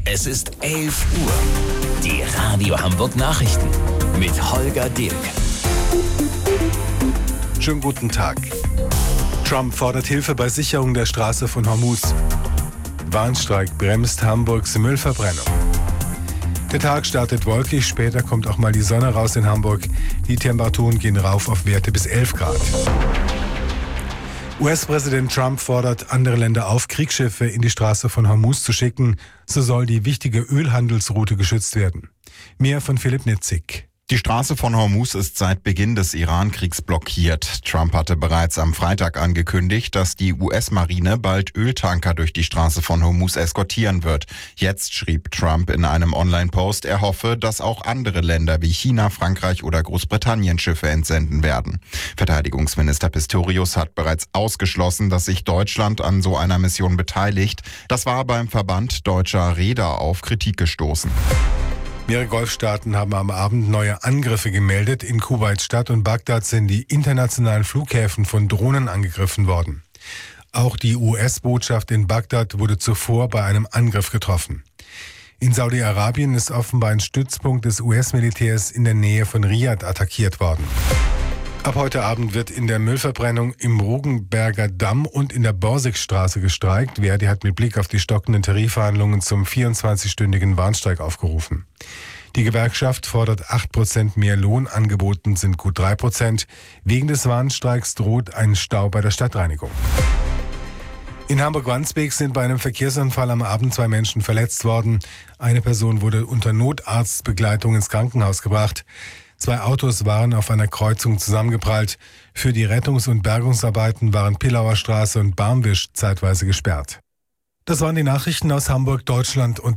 Es ist 11 Uhr. Die Radio Hamburg Nachrichten mit Holger Dilk. Schönen guten Tag. Trump fordert Hilfe bei Sicherung der Straße von Hormuz. Warnstreik bremst Hamburgs Müllverbrennung. Der Tag startet wolkig, später kommt auch mal die Sonne raus in Hamburg. Die Temperaturen gehen rauf auf Werte bis 11 Grad. US-Präsident Trump fordert andere Länder auf, Kriegsschiffe in die Straße von Hormuz zu schicken. So soll die wichtige Ölhandelsroute geschützt werden. Mehr von Philipp Nitzig. Die Straße von Hormuz ist seit Beginn des Iran-Kriegs blockiert. Trump hatte bereits am Freitag angekündigt, dass die US-Marine bald Öltanker durch die Straße von Hormuz eskortieren wird. Jetzt schrieb Trump in einem Online-Post, er hoffe, dass auch andere Länder wie China, Frankreich oder Großbritannien Schiffe entsenden werden. Verteidigungsminister Pistorius hat bereits ausgeschlossen, dass sich Deutschland an so einer Mission beteiligt. Das war beim Verband Deutscher Reeder auf Kritik gestoßen. Mehrere Golfstaaten haben am Abend neue Angriffe gemeldet. In Kuwait-Stadt und Bagdad sind die internationalen Flughäfen von Drohnen angegriffen worden. Auch die US-Botschaft in Bagdad wurde zuvor bei einem Angriff getroffen. In Saudi-Arabien ist offenbar ein Stützpunkt des US-Militärs in der Nähe von Riad attackiert worden. Ab heute Abend wird in der Müllverbrennung im Rugenberger Damm und in der Borsigstraße gestreikt. Verdi hat mit Blick auf die stockenden Tarifverhandlungen zum 24-stündigen Warnstreik aufgerufen. Die Gewerkschaft fordert 8% mehr Lohn, angeboten sind gut 3%. Wegen des Warnstreiks droht ein Stau bei der Stadtreinigung. In Hamburg-Wandsbek sind bei einem Verkehrsunfall am Abend 2 Menschen verletzt worden. Eine Person wurde unter Notarztbegleitung ins Krankenhaus gebracht. 2 Autos waren auf einer Kreuzung zusammengeprallt. Für die Rettungs- und Bergungsarbeiten waren Pillauer Straße und Barmwisch zeitweise gesperrt. Das waren die Nachrichten aus Hamburg, Deutschland und